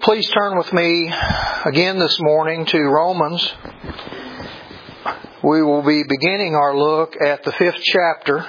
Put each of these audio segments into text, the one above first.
Please turn with me again this morning to Romans. We will be beginning our look at the 5th chapter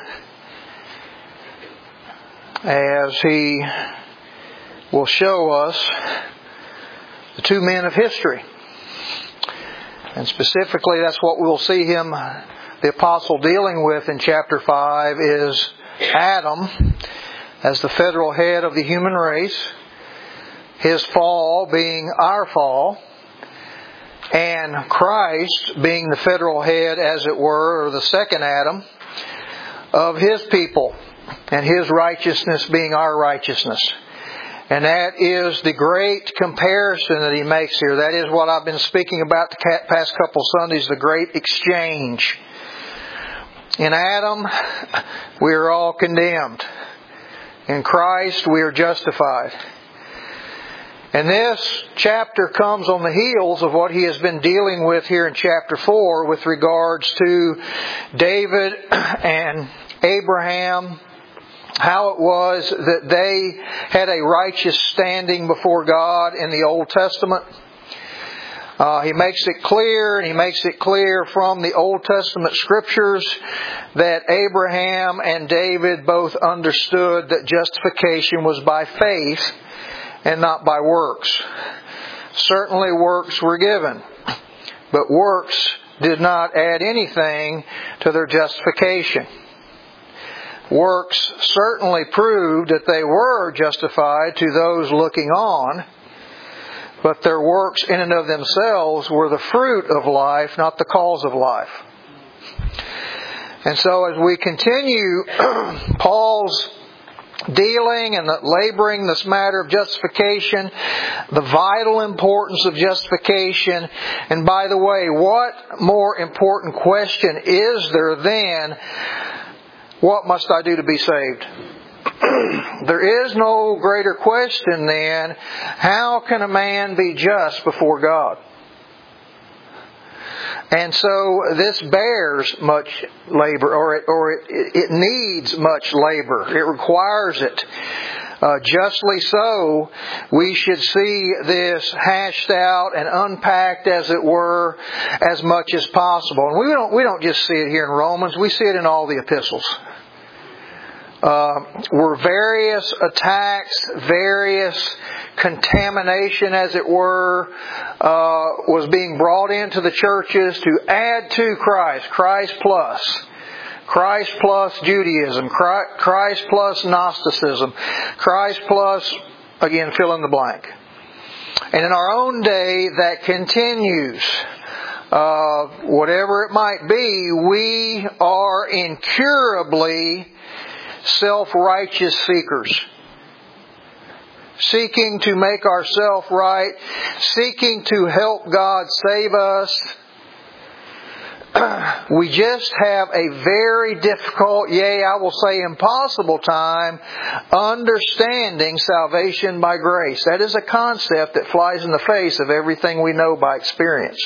as he will show us the two men of history. And specifically, that's what we'll see him, the apostle, dealing with in chapter 5 is Adam as the federal head of the human race, his fall being our fall, and Christ being the federal head, as it were, or the second Adam, of His people, and His righteousness being our righteousness. And that is the great comparison that he makes here. That is what I've been speaking about the past couple Sundays, the great exchange. In Adam, we are all condemned. In Christ, we are justified. And this chapter comes on the heels of what he has been dealing with here in chapter 4 with regards to David and Abraham, how it was that they had a righteous standing before God in the Old Testament. He makes it clear, and he makes it clear from the Old Testament Scriptures that Abraham and David both understood that justification was by faith and not by works. Certainly works were given, but works did not add anything to their justification. Works certainly proved that they were justified to those looking on, but their works in and of themselves were the fruit of life, not the cause of life. And so as we continue Paul's dealing and laboring this matter of justification, the vital importance of justification. And by the way, what more important question is there than, what must I do to be saved? There is no greater question than, how can a man be just before God? And so this bears much labor, or it needs much labor. It requires it. Justly so, we should see this hashed out and unpacked, as it were, as much as possible. And we don't just see it here in Romans, we see it in all the epistles. Were various attacks, various contamination, as it were, was being brought into the churches to add to Christ. Christ plus Judaism, Christ plus Gnosticism, Christ plus, again, fill in the blank. And in our own day, that continues. Whatever it might be, we are incurably self-righteous seekers. Seeking to make ourselves right. Seeking to help God save us. We just have a very difficult, yea, I will say impossible time understanding salvation by grace. That is a concept that flies in the face of everything we know by experience.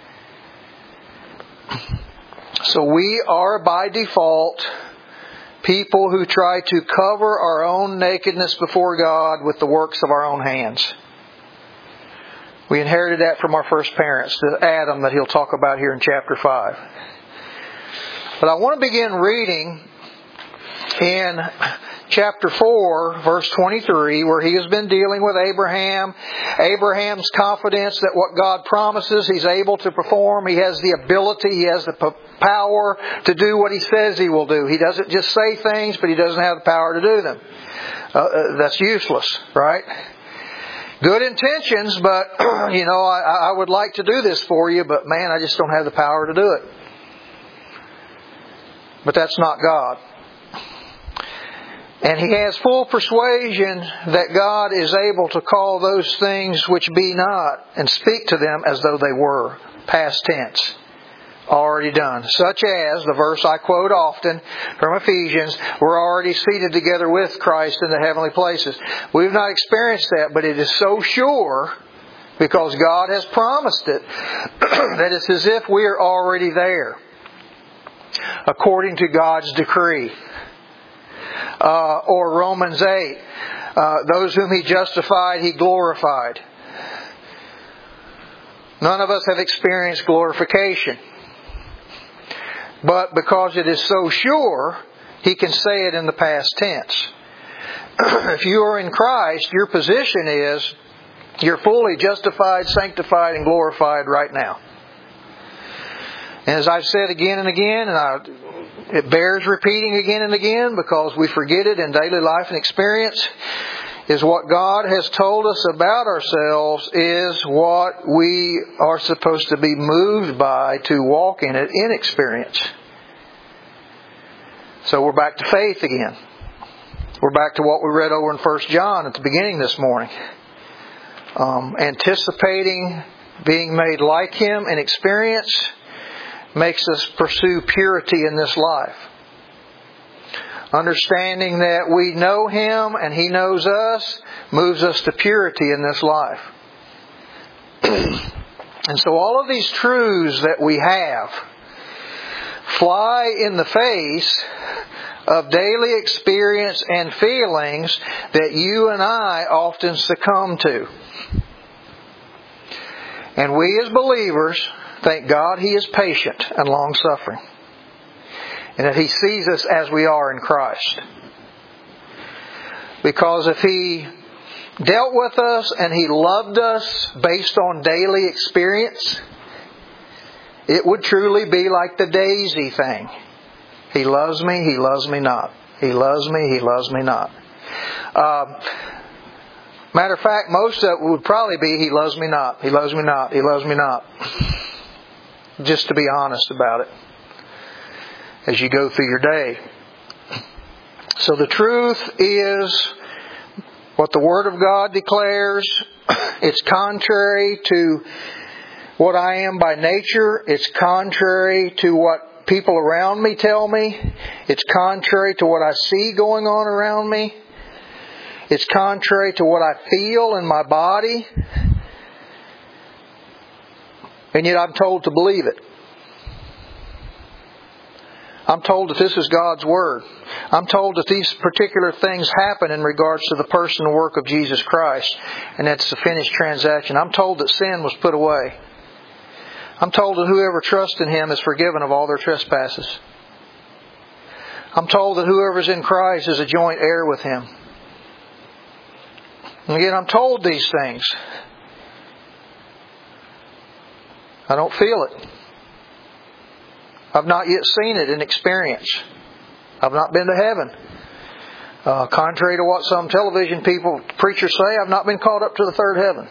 So we are by default people who try to cover our own nakedness before God with the works of our own hands. We inherited that from our first parents, the Adam that he'll talk about here in chapter 5. But I want to begin reading in chapter 4, verse 23, where he has been dealing with Abraham. Abraham's confidence that what God promises, he's able to perform. He has the ability, he has the power to do what he says he will do. He doesn't just say things, but he doesn't have the power to do them. That's useless, right? Good intentions, but, I would like to do this for you, but man, I just don't have the power to do it. But that's not God. And he has full persuasion that God is able to call those things which be not and speak to them as though they were. Past tense. Already done. Such as, the verse I quote often from Ephesians, we're already seated together with Christ in the heavenly places. We've not experienced that, but it is so sure, because God has promised it, that it's as if we are already there. According to God's decree. Or Romans 8, those whom He justified, He glorified. None of us have experienced glorification. But because it is so sure, he can say it in the past tense. If you are in Christ, your position is you're fully justified, sanctified, and glorified right now. And as I've said again and again, it bears repeating again and again because we forget it in daily life and experience, is what God has told us about ourselves is what we are supposed to be moved by to walk in it in experience. So we're back to faith again. We're back to what we read over in 1 John at the beginning this morning. Anticipating being made like Him in experience makes us pursue purity in this life. Understanding that we know Him and He knows us moves us to purity in this life. And so all of these truths that we have fly in the face of daily experience and feelings that you and I often succumb to. And we as believers, thank God He is patient and long-suffering. And that He sees us as we are in Christ. Because if He dealt with us and He loved us based on daily experience, it would truly be like the daisy thing. He loves me, He loves me not. He loves me, He loves me not. Matter of fact, most of it would probably be He loves me not. He loves me not. He loves me not. Just to be honest about it as you go through your day. So the truth is what the Word of God declares. It's contrary to what I am by nature. It's contrary to what people around me tell me. It's contrary to what I see going on around me. It's contrary to what I feel in my body. And yet I'm told to believe it. I'm told that this is God's Word. I'm told that these particular things happen in regards to the person and work of Jesus Christ. And that's the finished transaction. I'm told that sin was put away. I'm told that whoever trusts in Him is forgiven of all their trespasses. I'm told that whoever is in Christ is a joint heir with Him. And again, I'm told these things. I don't feel it. I've not yet seen it in experience. I've not been to heaven. Contrary to what some television preachers say, I've not been caught up to the third heaven.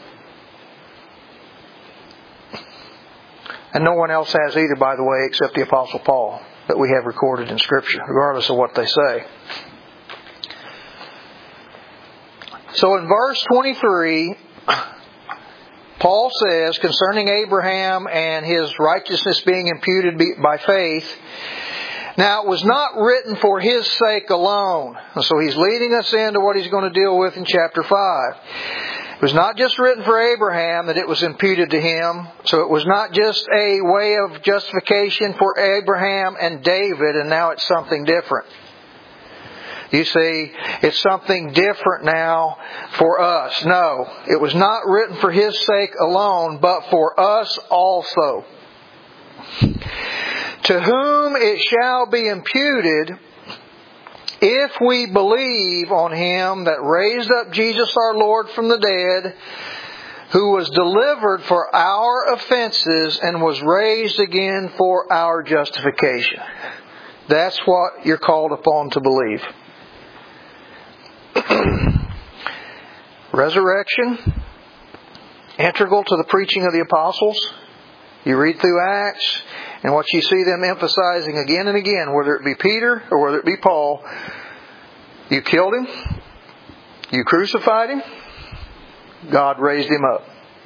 And no one else has either, by the way, except the Apostle Paul, that we have recorded in Scripture, regardless of what they say. So in verse 23, Paul says concerning Abraham and his righteousness being imputed by faith, now it was not written for his sake alone. And so he's leading us into what he's going to deal with in chapter 5. It was not just written for Abraham that it was imputed to him. So it was not just a way of justification for Abraham and David, and now it's something different. You see, it's something different now for us. No, it was not written for His sake alone, but for us also. To whom it shall be imputed, if we believe on Him that raised up Jesus our Lord from the dead, who was delivered for our offenses and was raised again for our justification. That's what you're called upon to believe. Resurrection, integral to the preaching of the apostles. You read through Acts, and what you see them emphasizing again and again, whether it be Peter or whether it be Paul, you killed Him, you crucified Him, God raised Him up.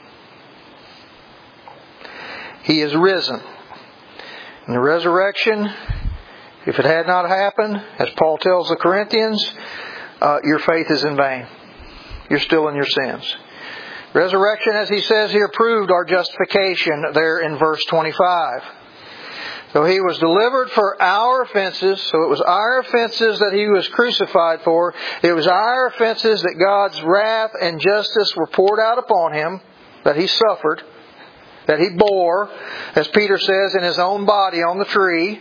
He is risen. And the resurrection, if it had not happened, as Paul tells the Corinthians, your faith is in vain. You're still in your sins. Resurrection, as he says here, proved our justification there in verse 25. So He was delivered for our offenses. So it was our offenses that He was crucified for. It was our offenses that God's wrath and justice were poured out upon Him, that He suffered. that He bore, as Peter says, in His own body on the tree.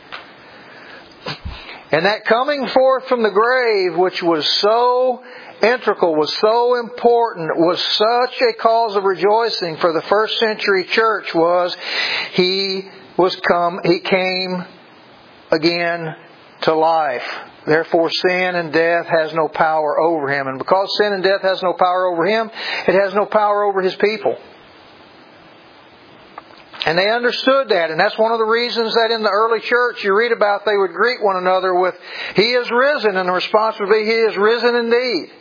And that coming forth from the grave, which was so integral, was so important, was such a cause of rejoicing for the first century church, was He came again to life. Therefore sin and death has no power over Him. And because sin and death has no power over Him, it has no power over His people. And they understood that, and that's one of the reasons that in the early church you read about they would greet one another with, He is risen, and the response would be, He is risen indeed.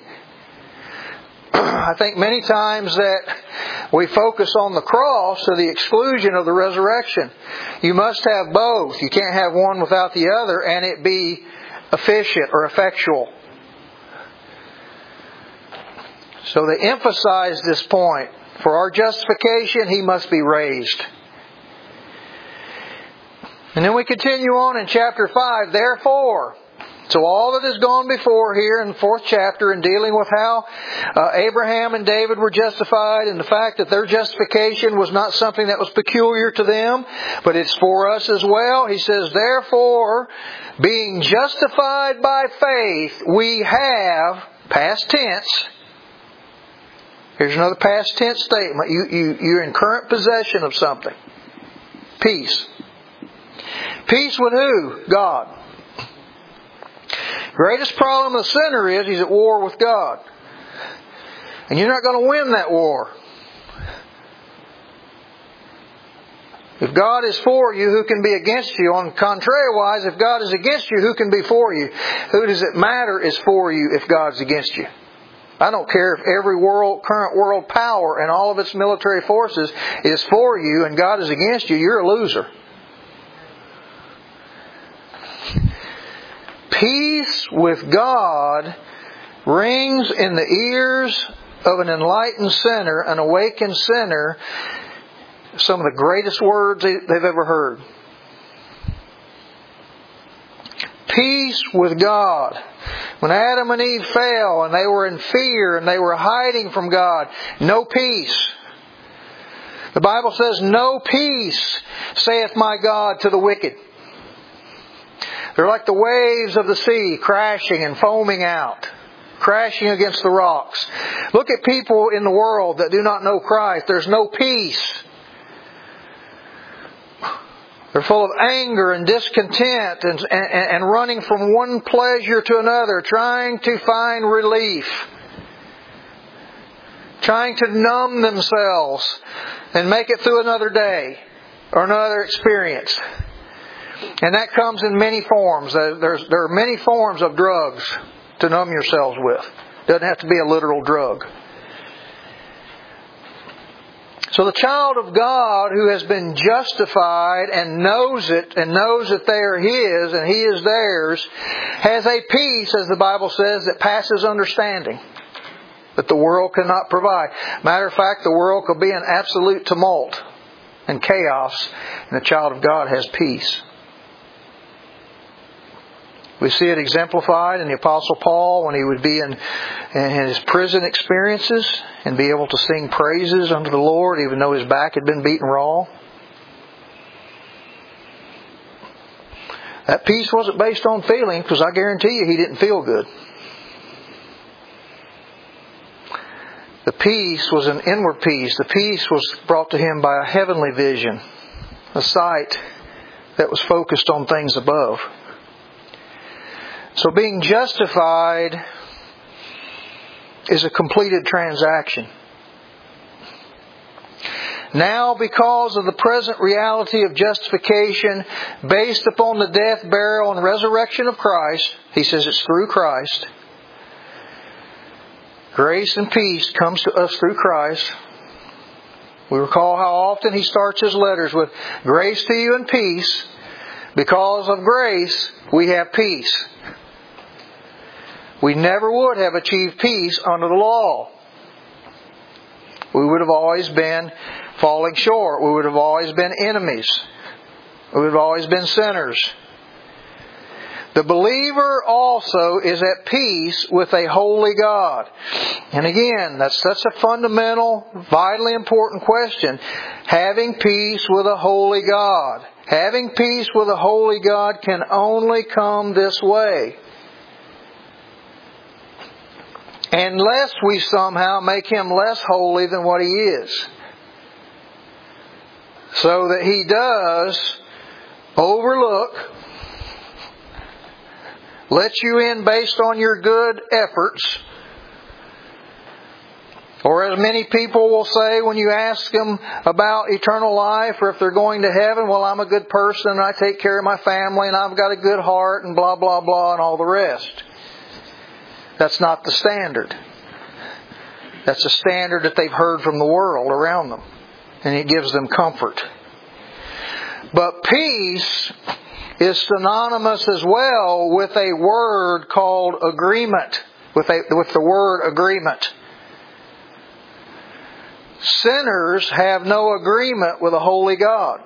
I think many times that we focus on the cross to the exclusion of the resurrection. You must have both. You can't have one without the other and it be efficient or effectual. So they emphasize this point. For our justification, He must be raised. And then we continue on in chapter 5. Therefore, so all that has gone before here in the 4th chapter in dealing with how Abraham and David were justified and the fact that their justification was not something that was peculiar to them, but it's for us as well. He says, therefore, being justified by faith, we have, past tense, here's another past tense statement, you're in current possession of something. Peace. Peace with who? God. Greatest problem of the sinner is he's at war with God. And you're not going to win that war. If God is for you, who can be against you? On contrariwise, if God is against you, who can be for you? Who does it matter is for you if God's against you? I don't care if every current world power and all of its military forces is for you and God is against you, you're a loser. Peace with God rings in the ears of an enlightened sinner, an awakened sinner, some of the greatest words they've ever heard. Peace with God. When Adam and Eve fell and they were in fear and they were hiding from God, no peace. The Bible says, no peace, saith my God to the wicked. They're like the waves of the sea crashing and foaming out, crashing against the rocks. Look at people in the world that do not know Christ. There's no peace. They're full of anger and discontent and running from one pleasure to another, trying to find relief, trying to numb themselves and make it through another day or another experience. And that comes in many forms. There are many forms of drugs to numb yourselves with. It doesn't have to be a literal drug. So the child of God who has been justified and knows it and knows that they are His and He is theirs has a peace, as the Bible says, that passes understanding, that the world cannot provide. Matter of fact, the world could be in absolute tumult and chaos, and the child of God has peace. We see it exemplified in the Apostle Paul when he would be in his prison experiences and be able to sing praises unto the Lord even though his back had been beaten raw. That peace wasn't based on feeling, because I guarantee you he didn't feel good. The peace was an inward peace. The peace was brought to him by a heavenly vision, a sight that was focused on things above. So being justified is a completed transaction. Now, because of the present reality of justification based upon the death, burial, and resurrection of Christ, he says it's through Christ. Grace and peace comes to us through Christ. We recall how often he starts his letters with grace to you and peace. Because of grace, we have peace. We never would have achieved peace under the law. We would have always been falling short. We would have always been enemies. We would have always been sinners. The believer also is at peace with a holy God. And again, that's such a fundamental, vitally important question. Having peace with a holy God. Having peace with a holy God can only come this way. Unless we somehow make Him less holy than what He is. So that He does overlook, let you in based on your good efforts. Or as many people will say when you ask them about eternal life or if they're going to heaven, well, I'm a good person and I take care of my family and I've got a good heart and blah, blah, blah and all the rest. That's not the standard. That's a standard that they've heard from the world around them. And it gives them comfort. But peace is synonymous as well with a word called agreement. With the word agreement. Sinners have no agreement with a holy God.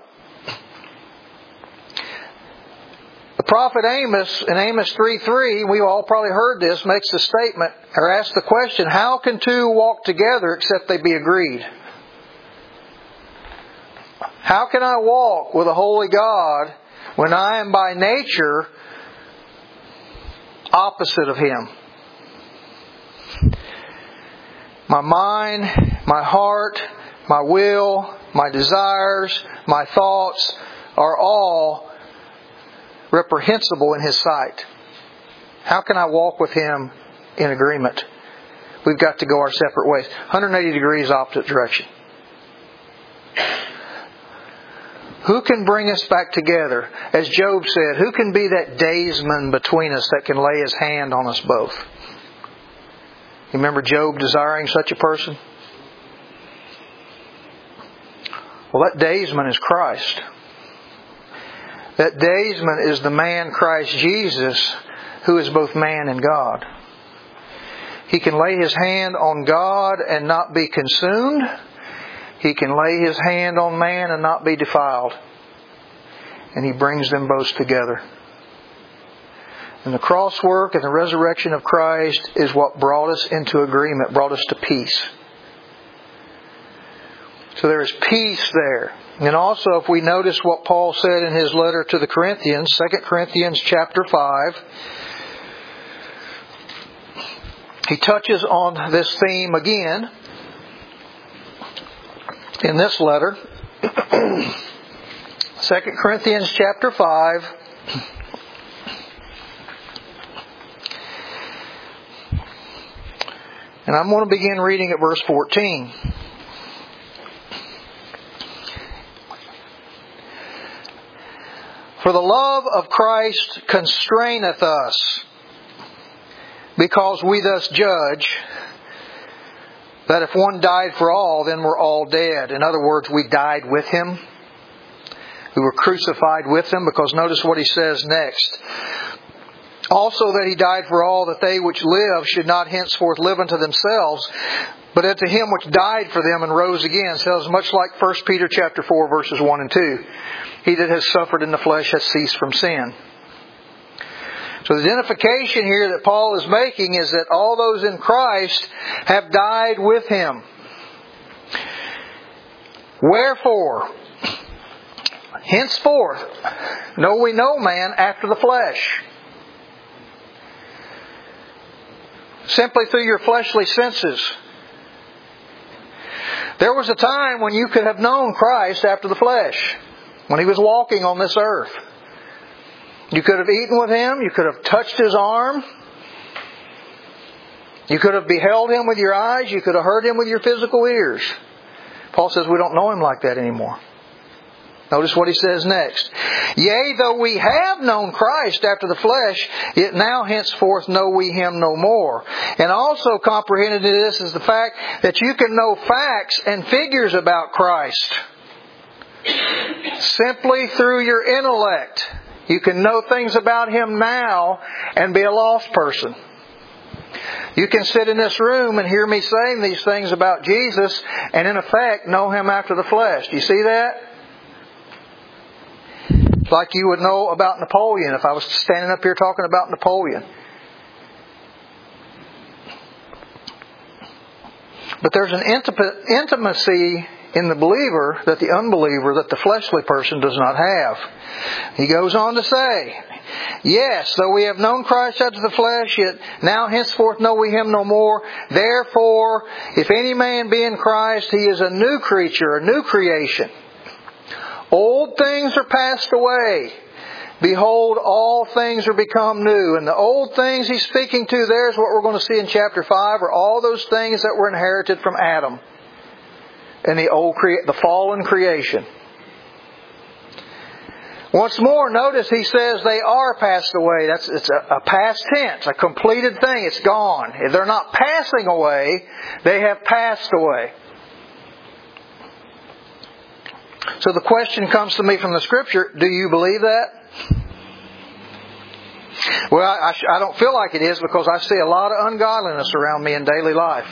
The prophet Amos, in Amos 3:3, we've all probably heard this, makes the statement, or asks the question, how can two walk together except they be agreed? How can I walk with a holy God when I am by nature opposite of Him? My mind, my heart, my will, my desires, my thoughts are all reprehensible in His sight. How can I walk with Him in agreement? We've got to go our separate ways. 180 degrees opposite direction. Who can bring us back together? As Job said, who can be that daysman between us that can lay his hand on us both? You remember Job desiring such a person? Well, that daysman is Christ. That daysman is the man Christ Jesus, who is both man and God. He can lay his hand on God and not be consumed. He can lay his hand on man and not be defiled. And He brings them both together. And the cross work and the resurrection of Christ is what brought us into agreement, brought us to peace. So there is peace there. And also, if we notice what Paul said in his letter to the Corinthians, 2 Corinthians chapter 5, he touches on this theme again in this letter. 2 Corinthians chapter 5. And I'm going to begin reading at verse 14. For the love of Christ constraineth us, because we thus judge that if one died for all, then we're all dead. In other words, we died with Him. We were crucified with Him, because notice what he says next. Also that He died for all, that they which live should not henceforth live unto themselves, but unto Him which died for them and rose again. So it's much like 1 Peter chapter 4, verses 1 and 2. He that has suffered in the flesh has ceased from sin. So the identification here that Paul is making is that all those in Christ have died with Him. Wherefore, henceforth, know we no man after the flesh. Simply through your fleshly senses. There was a time when you could have known Christ after the flesh, when He was walking on this earth. You could have eaten with Him. You could have touched His arm. You could have beheld Him with your eyes. You could have heard Him with your physical ears. Paul says we don't know Him like that anymore. Notice what he says next. Yea, though we have known Christ after the flesh, yet now henceforth know we Him no more. And also comprehended in this is the fact that you can know facts and figures about Christ simply through your intellect. You can know things about Him now and be a lost person. You can sit in this room and hear me saying these things about Jesus and in effect know Him after the flesh. Do you see that? It's like you would know about Napoleon if I was standing up here talking about Napoleon. But there's an intimacy in the believer that the unbeliever, that the fleshly person does not have. He goes on to say, yes, though we have known Christ after the flesh, yet now henceforth know we Him no more. Therefore, if any man be in Christ, he is a new creature, a new creation. Old things are passed away. Behold, all things are become new. And the old things He's speaking to there is what we're going to see in chapter 5, are all those things that were inherited from Adam and the fallen creation. Once more, notice He says they are passed away. It's a past tense, a completed thing. It's gone. They're not passing away. They have passed away. So the question comes to me from the Scripture, do you believe that? Well, I don't feel like it is, because I see a lot of ungodliness around me in daily life.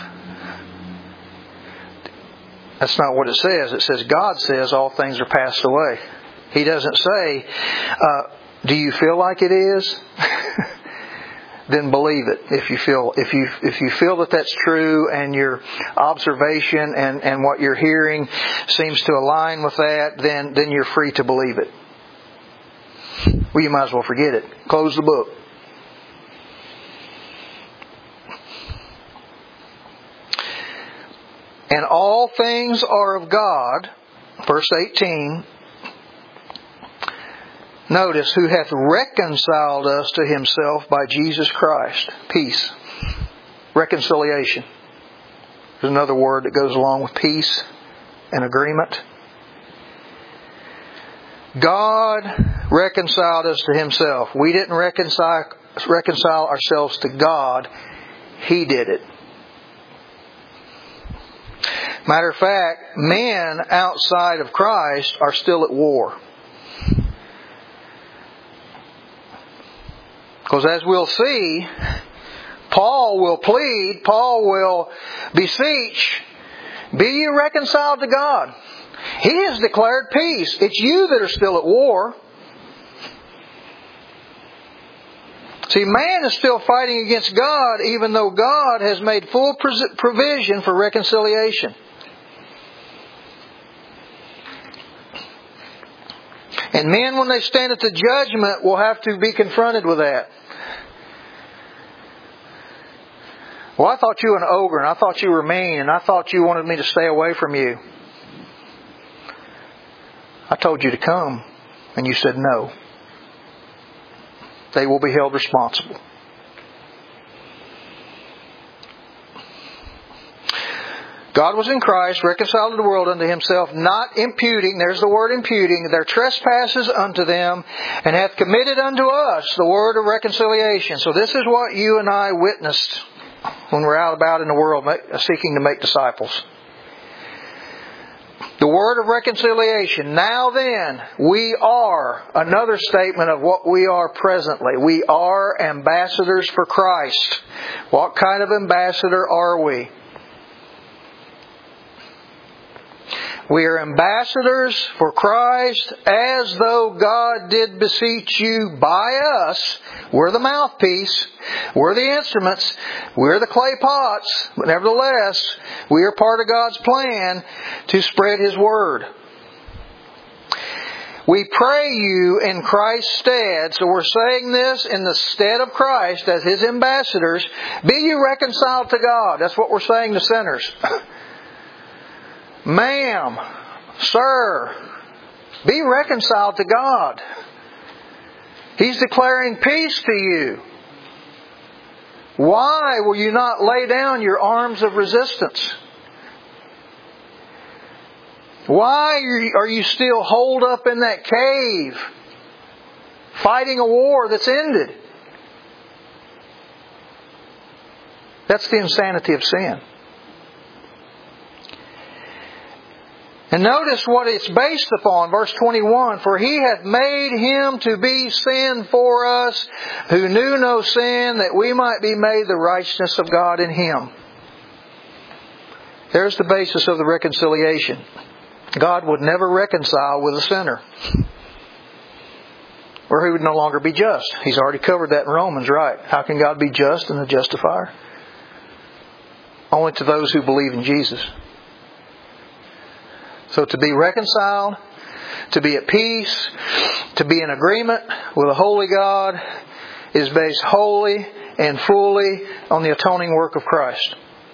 That's not what it says. It says God says all things are passed away. He doesn't say, do you feel like it is? Then believe it. If you feel that that's true, and your observation and what you're hearing seems to align with that, then you're free to believe it. Well, you might as well forget it. Close the book. And all things are of God, verse 18. Notice, who hath reconciled us to Himself by Jesus Christ. Peace. Reconciliation. There's another word that goes along with peace and agreement. God reconciled us to Himself. We didn't reconcile ourselves to God. He did it. Matter of fact, men outside of Christ are still at war. Because as we'll see, Paul will plead, Paul will beseech, be ye reconciled to God. He has declared peace. It's you that are still at war. See, man is still fighting against God, even though God has made full provision for reconciliation. And men, when they stand at the judgment, will have to be confronted with that. Well, I thought you were an ogre, and I thought you were mean, and I thought you wanted me to stay away from you. I told you to come, and you said no. They will be held responsible. God was in Christ, reconciled the world unto Himself, not imputing, there's the word imputing, their trespasses unto them, and hath committed unto us the word of reconciliation. So this is what you and I witnessed when we're out about in the world seeking to make disciples. The word of reconciliation. Now then, we are, another statement of what we are presently. We are ambassadors for Christ. What kind of ambassador are we? We are ambassadors for Christ, as though God did beseech you by us. We're the mouthpiece. We're the instruments. We're the clay pots. But nevertheless, we are part of God's plan to spread His Word. We pray you in Christ's stead. So we're saying this in the stead of Christ as His ambassadors. Be you reconciled to God. That's what we're saying to sinners. Ma'am, sir, be reconciled to God. He's declaring peace to you. Why will you not lay down your arms of resistance? Why are you still holed up in that cave, fighting a war that's ended? That's the insanity of sin. And notice what it's based upon, verse 21. For He hath made Him to be sin for us, who knew no sin, that we might be made the righteousness of God in Him. There's the basis of the reconciliation. God would never reconcile with a sinner, or He would no longer be just. He's already covered that in Romans, right? How can God be just and a justifier? Only to those who believe in Jesus. So to be reconciled, to be at peace, to be in agreement with a holy God is based wholly and fully on the atoning work of Christ.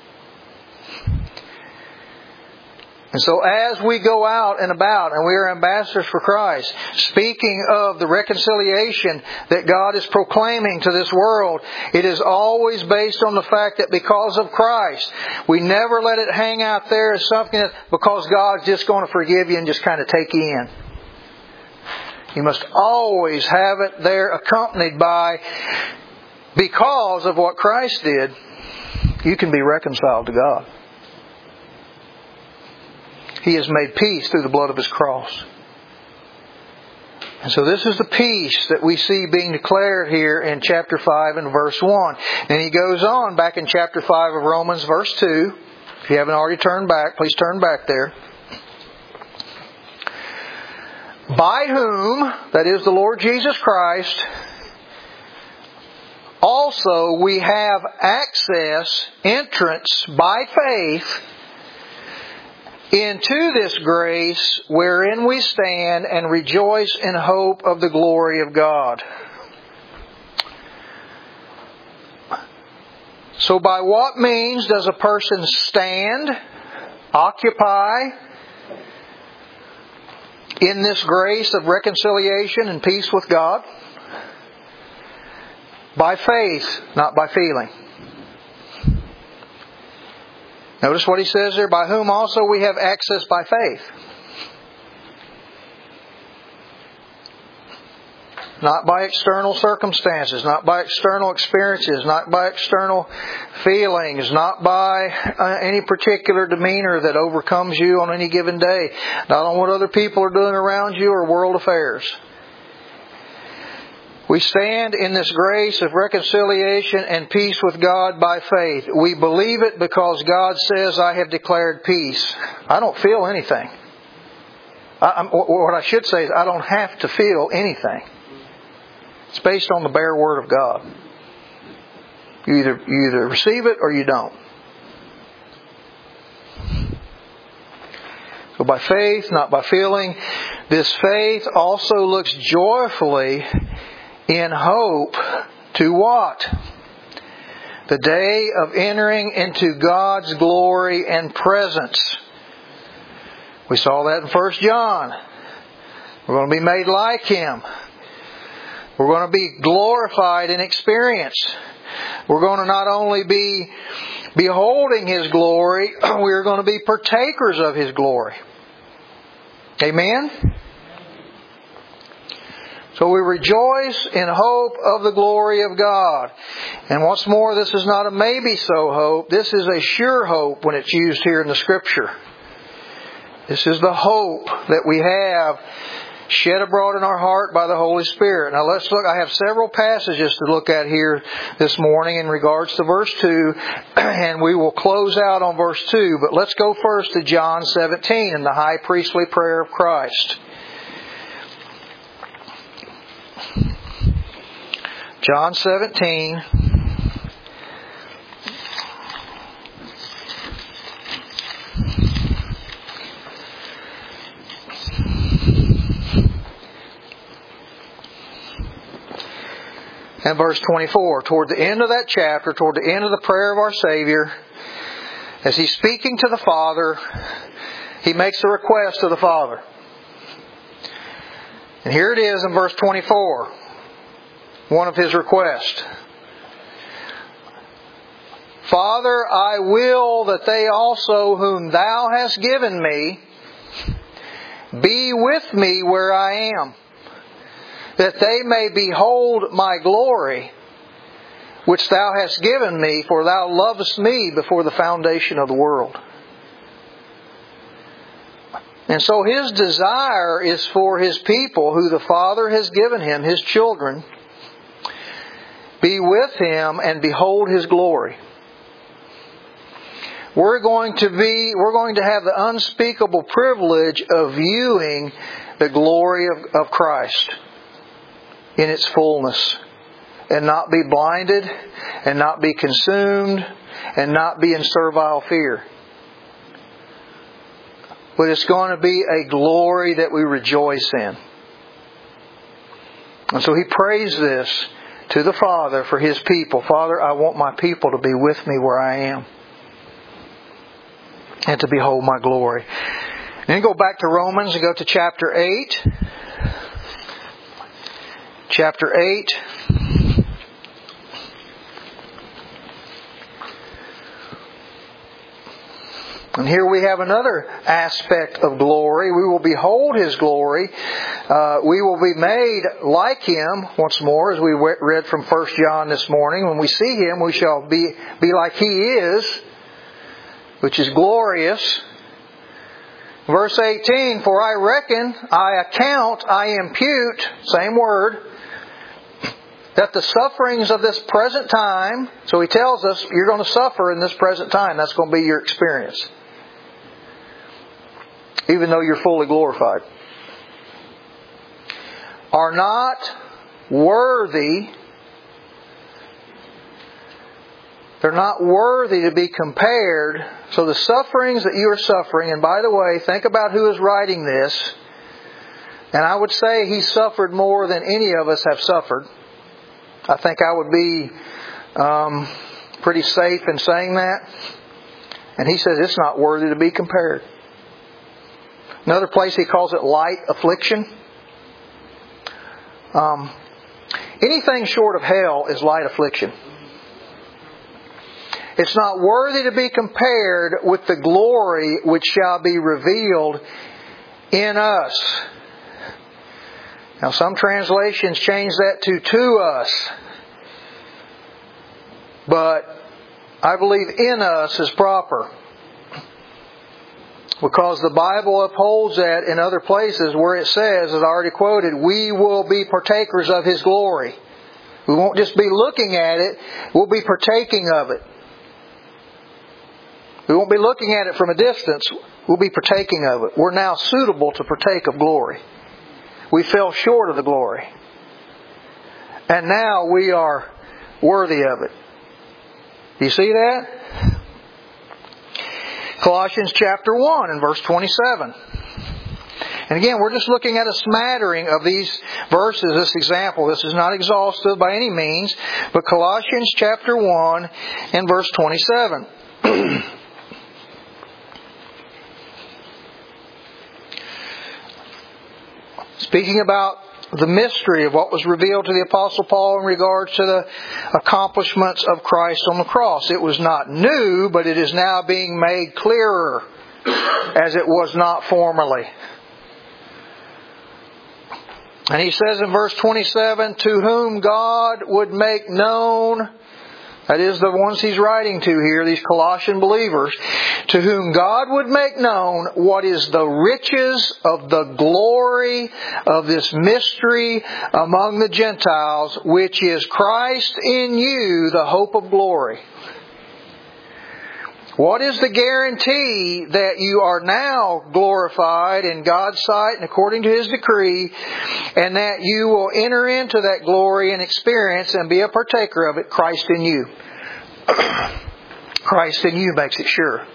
And so as we go out and about, and we are ambassadors for Christ, speaking of the reconciliation that God is proclaiming to this world, it is always based on the fact that because of Christ, we never let it hang out there as something that because God's just going to forgive you and just kind of take you in. You must always have it there accompanied by, because of what Christ did, you can be reconciled to God. He has made peace through the blood of His cross. And so this is the peace that we see being declared here in chapter 5 and verse 1. And he goes on back in chapter 5 of Romans verse 2. If you haven't already turned back, please turn back there. By whom, that is the Lord Jesus Christ, also we have access, entrance by faith into this grace wherein we stand and rejoice in hope of the glory of God. So by what means does a person stand, occupy in this grace of reconciliation and peace with God? By faith, not by feeling. Notice what he says there, by whom also we have access by faith. Not by external circumstances, not by external experiences, not by external feelings, not by any particular demeanor that overcomes you on any given day, not on what other people are doing around you or world affairs. We stand in this grace of reconciliation and peace with God by faith. We believe it because God says, I have declared peace. I don't feel anything. What I should say is, I don't have to feel anything. It's based on the bare Word of God. You either receive it or you don't. So by faith, not by feeling. This faith also looks joyfully in hope to what? The day of entering into God's glory and presence. We saw that in 1 John. We're going to be made like Him. We're going to be glorified in experience. We're going to not only be beholding His glory, we're going to be partakers of His glory. Amen? So we rejoice in hope of the glory of God. And what's more, this is not a maybe-so hope. This is a sure hope when it's used here in the Scripture. This is the hope that we have shed abroad in our heart by the Holy Spirit. Now let's look. I have several passages to look at here this morning in regards to verse 2. And we will close out on verse 2. But let's go first to John 17 and the high priestly prayer of Christ. John 17. And verse 24. Toward the end of that chapter, toward the end of the prayer of our Savior, as He's speaking to the Father, He makes a request to the Father. And here it is in verse 24. One of His requests. Father, I will that they also whom Thou hast given me be with me where I am, that they may behold my glory, which Thou hast given me, for Thou lovest me before the foundation of the world. And so His desire is for His people, who the Father has given Him, His children, be with Him and behold His glory. We're going to have the unspeakable privilege of viewing the glory of Christ in its fullness, and not be blinded, and not be consumed, and not be in servile fear. but it's going to be a glory that we rejoice in. And so he prays this to the Father for His people. Father, I want my people to be with me where I am and to behold my glory. And then go back to Romans and go to chapter 8. Chapter 8. And here we have another aspect of glory. We will behold His glory. We will be made like Him once more, as we read from 1 John this morning. When we see Him, we shall be like He is, which is glorious. Verse 18, for I reckon, I account, I impute, same word, that the sufferings of this present time, so he tells us you're going to suffer in this present time. That's going to be your experience. Even though you're fully glorified. Are not worthy. They're not worthy to be compared. So the sufferings that you are suffering, and by the way, think about who is writing this. And I would say he suffered more than any of us have suffered. I think I would be pretty safe in saying that. And he says it's not worthy to be compared. Another place he calls it light affliction. Anything short of hell is light affliction. It's not worthy to be compared with the glory which shall be revealed in us. Now some translations change that to us. But I believe in us is proper. Because the Bible upholds that in other places where it says, as I already quoted, we will be partakers of His glory. We won't just be looking at it, we'll be partaking of it. We won't be looking at it from a distance, we'll be partaking of it. We're now suitable to partake of glory. We fell short of the glory. And now we are worthy of it. Do you see that? Colossians chapter 1 and verse 27. And again, we're just looking at a smattering of these verses, this example. This is not exhaustive by any means, but Colossians chapter 1 and verse 27. Speaking about the mystery of what was revealed to the Apostle Paul in regards to the accomplishments of Christ on the cross. It was not new, but it is now being made clearer as it was not formerly. And he says in verse 27, to whom God would make known, that is the ones he's writing to here, these Colossian believers, to whom God would make known what is the riches of the glory of this mystery among the Gentiles, which is Christ in you, the hope of glory. What is the guarantee that you are now glorified in God's sight and according to His decree, and that you will enter into that glory and experience and be a partaker of it? Christ in you. Christ in you makes it sure.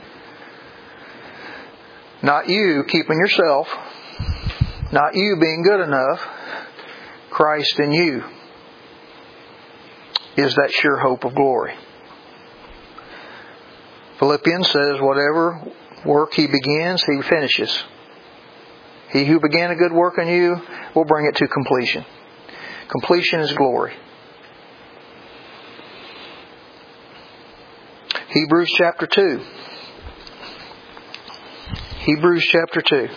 Not you keeping yourself. Not you being good enough. Christ in you is that sure hope of glory. Philippians says, whatever work He begins, He finishes. He who began a good work in you will bring it to completion. Completion is glory. Hebrews chapter 2. Hebrews chapter 2.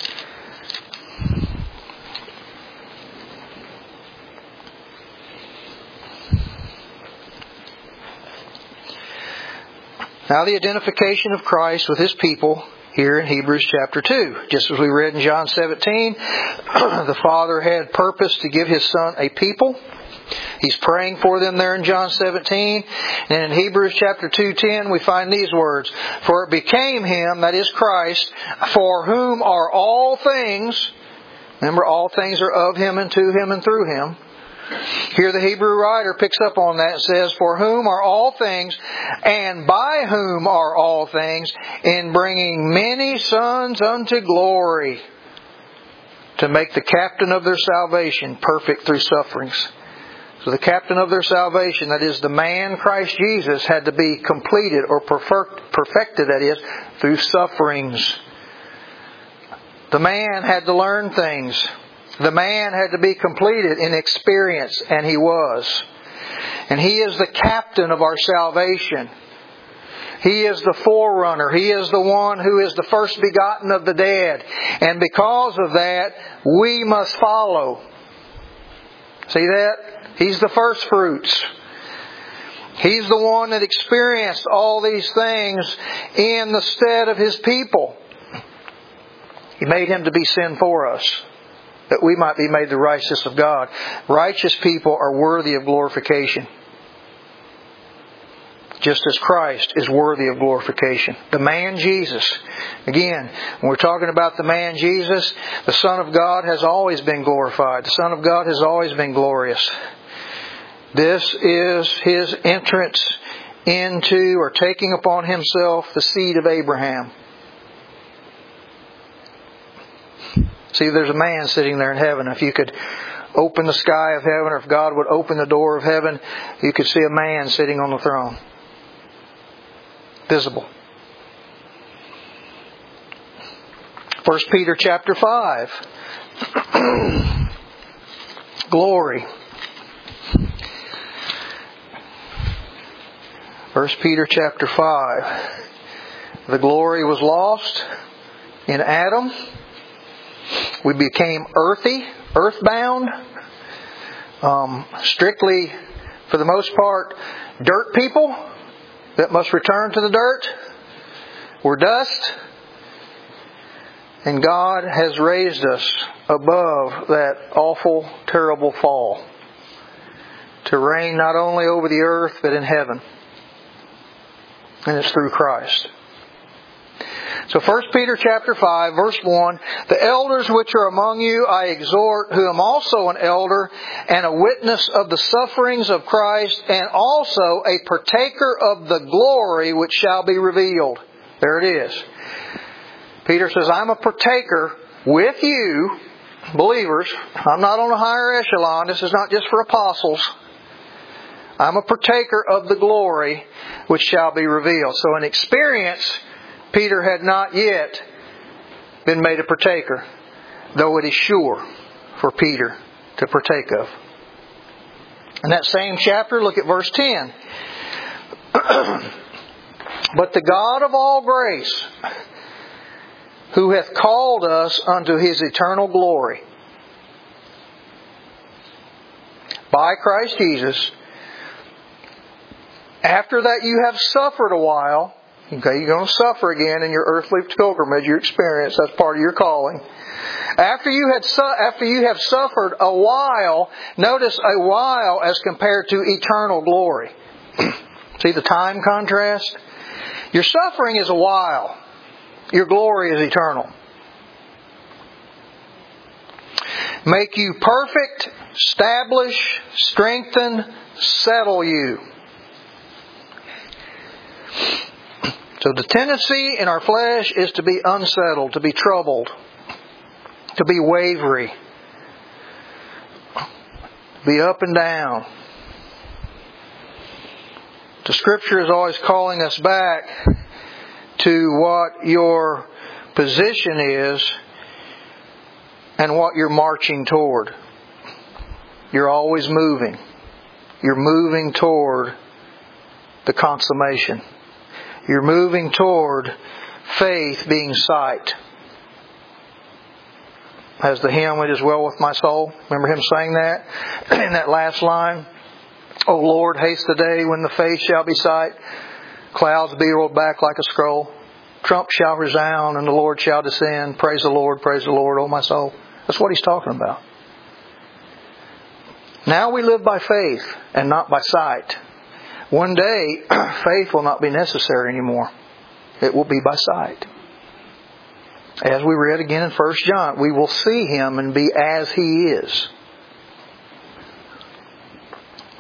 Now the identification of Christ with His people here in Hebrews chapter 2. Just as we read in John 17, the Father had purpose to give His Son a people. He's praying for them there in John 17. And in Hebrews chapter 2:10 we find these words. For it became Him, that is Christ, for whom are all things. Remember, all things are of Him and to Him and through Him. Here the Hebrew writer picks up on that and says, "For whom are all things, and by whom are all things, in bringing many sons unto glory, to make the captain of their salvation perfect through sufferings." So the captain of their salvation, that is the man Christ Jesus, had to be completed or perfected, that is, through sufferings. The man had to learn things. The man had to be completed in experience, and he was. And he is the captain of our salvation. He is the forerunner. He is the one who is the first begotten of the dead. And because of that, we must follow. See that? He's the first fruits. He's the one that experienced all these things in the stead of His people. He made Him to be sin for us, that we might be made the righteousness of God. Righteous people are worthy of glorification, just as Christ is worthy of glorification. The man Jesus. Again, when we're talking about the man Jesus, the Son of God has always been glorified. The Son of God has always been glorious. This is His entrance into, or taking upon Himself, the seed of Abraham. See, there's a man sitting there in heaven. If you could open the sky of heaven, or if God would open the door of heaven, you could see a man sitting on the throne. Visible. 1 Peter chapter 5. Glory. 1 Peter chapter 5. The glory was lost in Adam. We became earthbound. Strictly, for the most part, dirt people that must return to the dirt. We're dust. And God has raised us above that awful, terrible fall, to reign not only over the earth, but in heaven. And it's through Christ. So 1 Peter chapter 5, verse 1, "The elders which are among you I exhort, who am also an elder, and a witness of the sufferings of Christ, and also a partaker of the glory which shall be revealed." There it is. Peter says, I'm a partaker with you, believers. I'm not on a higher echelon. This is not just for apostles. I'm a partaker of the glory which shall be revealed. So in experience, Peter had not yet been made a partaker, though it is sure for Peter to partake of. In that same chapter, look at verse 10. "But the God of all grace, who hath called us unto His eternal glory, by Christ Jesus, after that you have suffered a while," okay, you're going to suffer again in your earthly pilgrimage, your experience, that's part of your calling. After you have suffered a while, notice a while as compared to eternal glory. See the time contrast? Your suffering is a while. Your glory is eternal. "Make you perfect, establish, strengthen, settle you." So the tendency in our flesh is to be unsettled, to be troubled, to be wavery, be up and down. The Scripture is always calling us back to what your position is and what you're marching toward. You're always moving. You're moving toward the consummation. You're moving toward faith being sight. As the hymn, "It is well with my soul." Remember him saying that? In that last line, "O Lord, haste the day when the face shall be sight. Clouds be rolled back like a scroll. Trump shall resound and the Lord shall descend. Praise the Lord, O my soul." That's what he's talking about. Now we live by faith and not by sight. One day, faith will not be necessary anymore. It will be by sight. As we read again in 1 John, we will see Him and be as He is.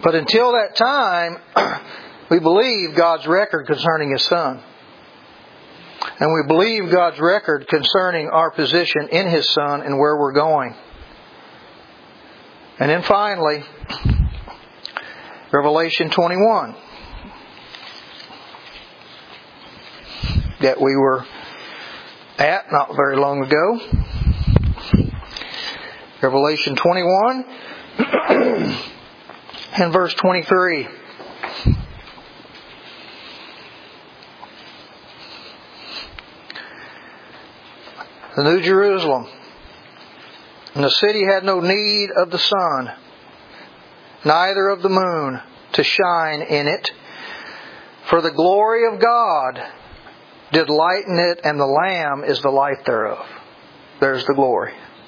But until that time, we believe God's record concerning His Son. And we believe God's record concerning our position in His Son and where we're going. And then finally, Revelation 21. That we were at not very long ago. Revelation 21 and verse 23. The New Jerusalem. And the city had no need of the sun, neither of the moon, to shine in it. For the glory of God did lighten it, and the Lamb is the light thereof. There's the glory.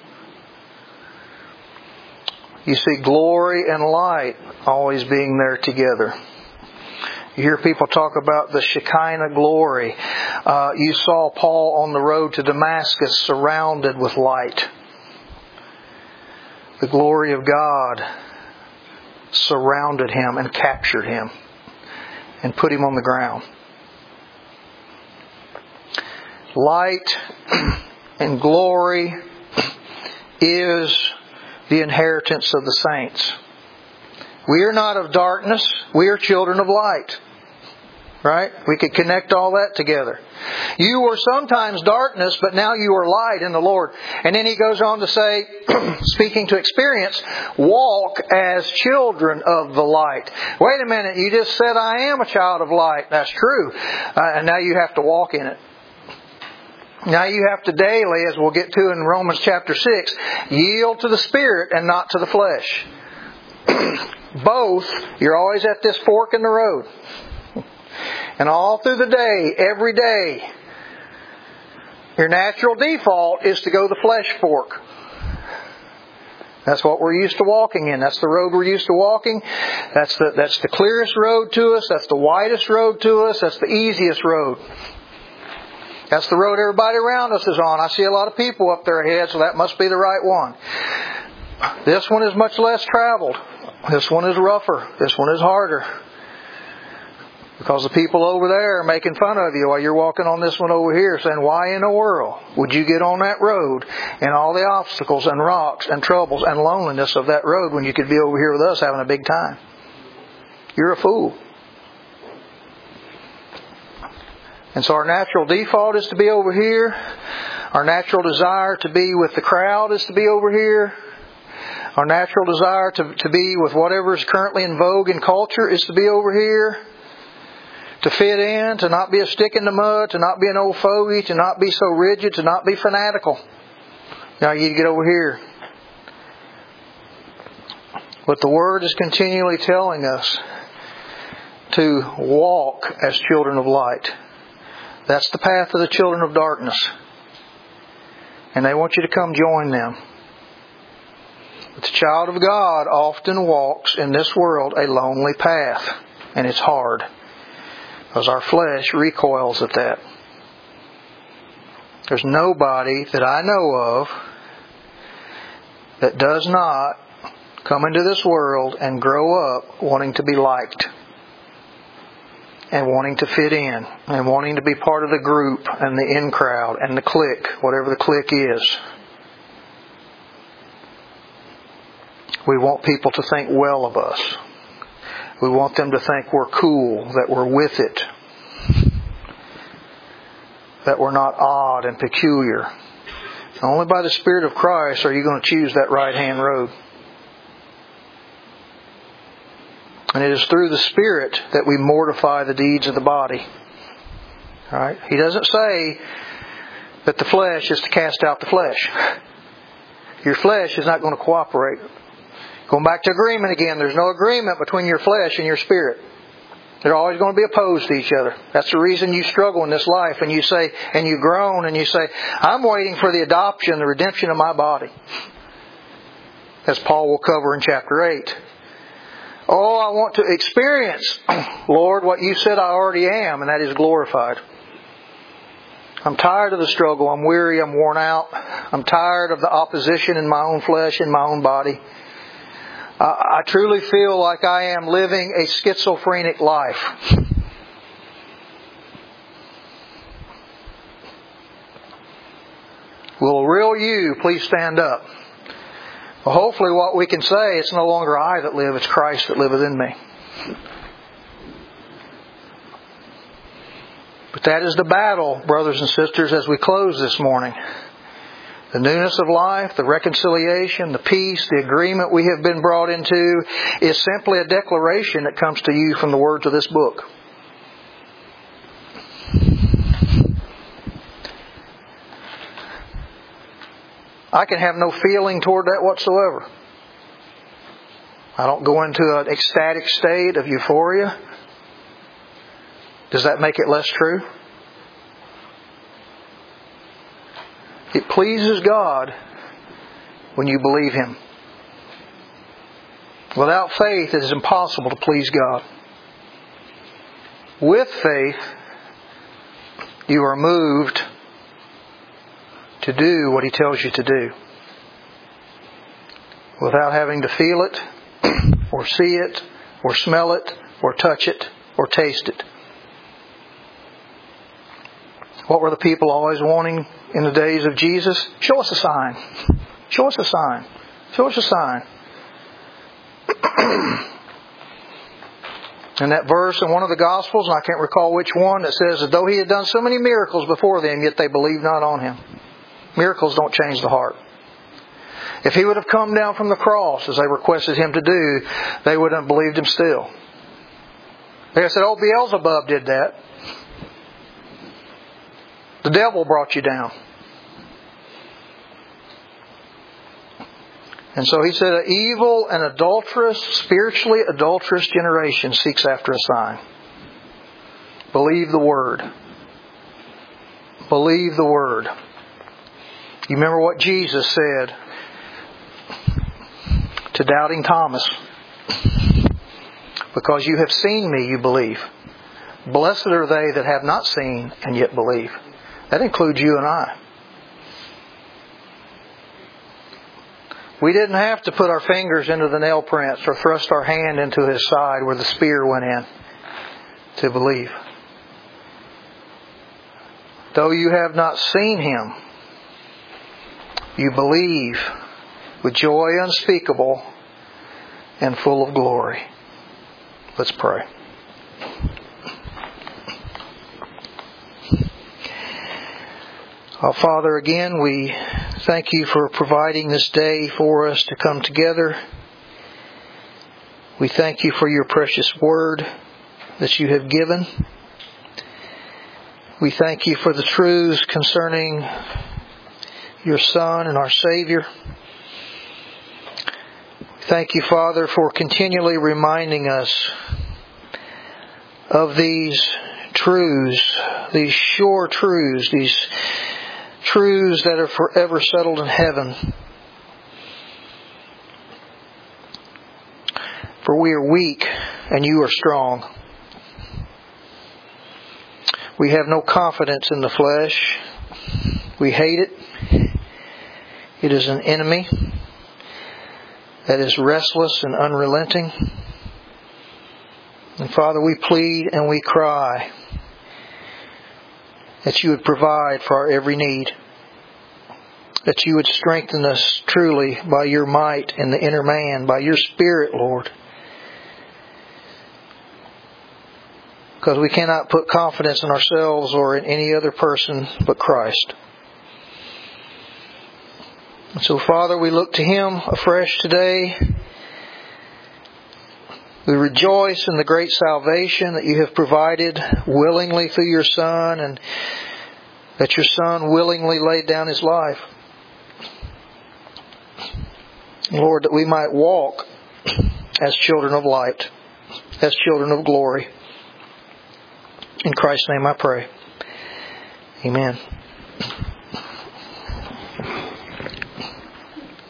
You see glory and light always being there together. You hear people talk about the Shekinah glory. You saw Paul on the road to Damascus surrounded with light. The glory of God surrounded him and captured him and put him on the ground. Light and glory is the inheritance of the saints. We are not of darkness. We are children of light. Right? We could connect all that together. You were sometimes darkness, but now you are light in the Lord. And then he goes on to say, speaking to experience, walk as children of the light. Wait a minute, you just said I am a child of light. That's true. And now you have to walk in it. Now you have to daily, as we'll get to in Romans chapter 6, yield to the Spirit and not to the flesh. Both, you're always at this fork in the road. And all through the day, every day, your natural default is to go the flesh fork. That's what we're used to walking in. That's the road we're used to walking. That's the clearest road to us. That's the widest road to us. That's the easiest road. That's the road everybody around us is on. I see a lot of people up there ahead, so that must be the right one. This one is much less traveled. This one is rougher. This one is harder. Because the people over there are making fun of you while you're walking on this one over here, saying, why in the world would you get on that road and all the obstacles and rocks and troubles and loneliness of that road when you could be over here with us having a big time? You're a fool. And so our natural default is to be over here. Our natural desire to be with the crowd is to be over here. Our natural desire to be with whatever is currently in vogue in culture is to be over here. To fit in, to not be a stick in the mud, to not be an old fogey, to not be so rigid, to not be fanatical. Now you need to get over here. But the Word is continually telling us to walk as children of light. That's the path of the children of darkness. And they want you to come join them. But the child of God often walks in this world a lonely path. And it's hard. Because our flesh recoils at that. There's nobody that I know of that does not come into this world and grow up wanting to be liked. And wanting to fit in. And wanting to be part of the group and the in crowd and the clique, whatever the clique is. We want people to think well of us. We want them to think we're cool, that we're with it. That we're not odd and peculiar. Only by the Spirit of Christ are you going to choose that right-hand road. And it is through the Spirit that we mortify the deeds of the body. All right? He doesn't say that the flesh is to cast out the flesh. Your flesh is not going to cooperate. Going back to agreement again, there's no agreement between your flesh and your spirit. They're always going to be opposed to each other. That's the reason you struggle in this life and you say, and you groan and you say, I'm waiting for the adoption, the redemption of my body. As Paul will cover in chapter 8. Oh, I want to experience, Lord, what you said I already am, and that is glorified. I'm tired of the struggle. I'm weary. I'm worn out. I'm tired of the opposition in my own flesh, in my own body. I truly feel like I am living a schizophrenic life. Will a real you please stand up? Well, hopefully what we can say, it's no longer I that live, it's Christ that liveth in me. But that is the battle, brothers and sisters, as we close this morning. The newness of life, the reconciliation, the peace, the agreement we have been brought into is simply a declaration that comes to you from the words of this book. I can have no feeling toward that whatsoever. I don't go into an ecstatic state of euphoria. Does that make it less true? It pleases God when you believe Him. Without faith, it is impossible to please God. With faith, you are moved to do what He tells you to do. Without having to feel it, or see it, or smell it, or touch it, or taste it. What were the people always wanting in the days of Jesus? Show us a sign. Show us a sign. Show us a sign. And that verse in one of the Gospels, and I can't recall which one, that says that though He had done so many miracles before them, yet they believed not on Him. Miracles don't change the heart. If He would have come down from the cross, as they requested Him to do, they would have believed Him still. They said, oh, Beelzebub did that. The devil brought you down. And so He said, an evil and adulterous, spiritually adulterous generation seeks after a sign. Believe the Word. Believe the Word. You remember what Jesus said to doubting Thomas? Because you have seen me, you believe. Blessed are they that have not seen and yet believe. That includes you and I. We didn't have to put our fingers into the nail prints or thrust our hand into His side where the spear went in to believe. Though you have not seen Him, you believe with joy unspeakable and full of glory. Let's pray. Oh, Father, again, we thank You for providing this day for us to come together. We thank You for Your precious Word that You have given. We thank You for the truths concerning Your Son and our Savior. Thank You, Father, for continually reminding us of these truths, these sure truths, these truths that are forever settled in heaven. For we are weak and You are strong. We have no confidence in the flesh. We hate it. It is an enemy that is restless and unrelenting. And Father, we plead and we cry that You would provide for our every need. That You would strengthen us truly by Your might in the inner man, by Your Spirit, Lord. Because we cannot put confidence in ourselves or in any other person but Christ. And so, Father, we look to Him afresh today. We rejoice in the great salvation that You have provided willingly through Your Son, and that Your Son willingly laid down His life. Lord, that we might walk as children of light, as children of glory. In Christ's name I pray. Amen.